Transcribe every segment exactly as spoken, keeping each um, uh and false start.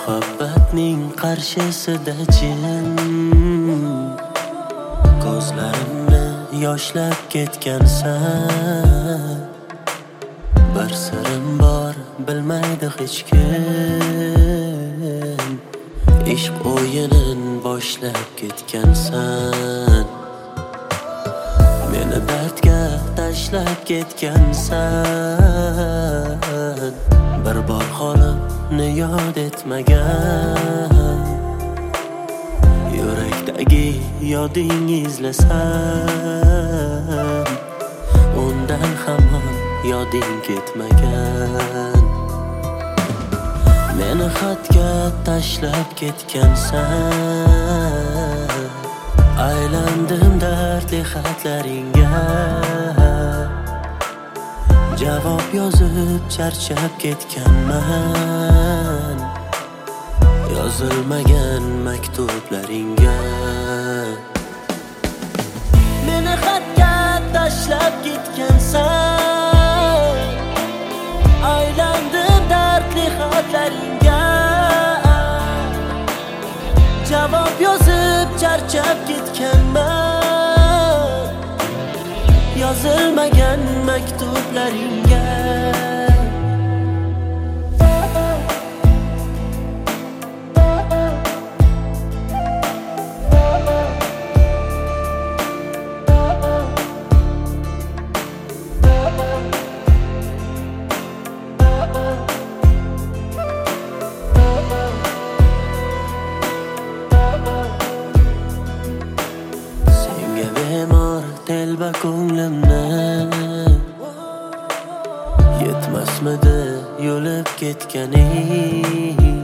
Muhabbatning qarshisida jim, ko'zlarimni yoshlab ketgansan. Bir sirim bor bilmaydi hech kim, ishq o'yinin boshlab ketgansan. Meni dardga tashlab ketgansan. Bir bor holimni yod etmagan, yurakdagi yoding izlasan, undan hamon yoding ketmagan. Meni xatga tashlab ketgansan, aylandim dardli xatlaringga. Javob yozib charchab ketganman, yozilmagan maktublaringga. Meni xatga tashlab ketgansan, aylandim dardli xatlaringga. Javob yozib charchab ketganman, yozilmagan maktublaringga. Senga bemor telba ko'nglimni, yetmasmidi yo'lib ketganing.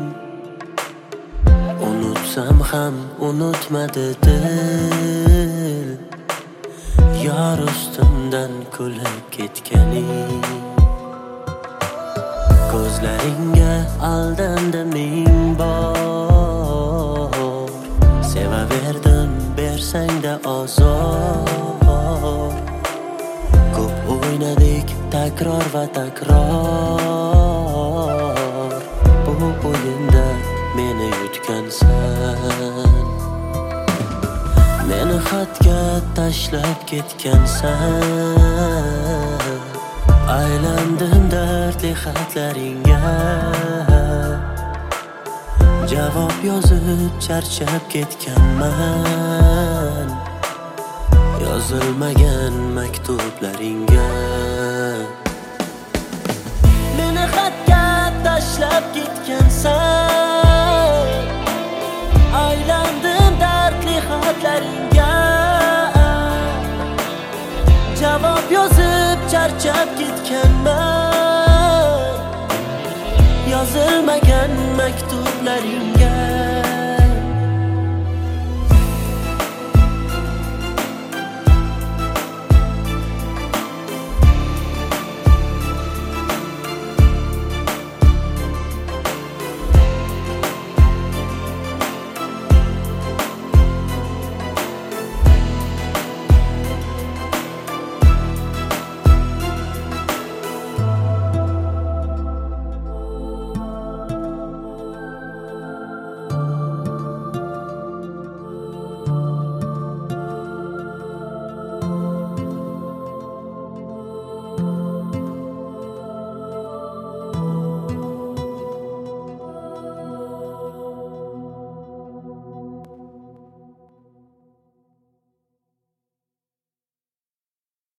Unutsam ham unutmadi dil, yor ustimdan kulib ketganing. Ko'zlaringga aldandim ming bor, sevaverdim bersangda azor. Ko'p o'ynadik takror va takror, bu o'yinda meni yutgansan. Meni xatga tashlab ketgansan, aylandim dardli xatlaringga. Javob yozib charchab ketganman, yozilmagan maktublaringga. Meni xatga tashlab ketgansan, aylandim dardli xatlaringga. Javob yozib charchab ketganman, yozilmagan maktublaringga.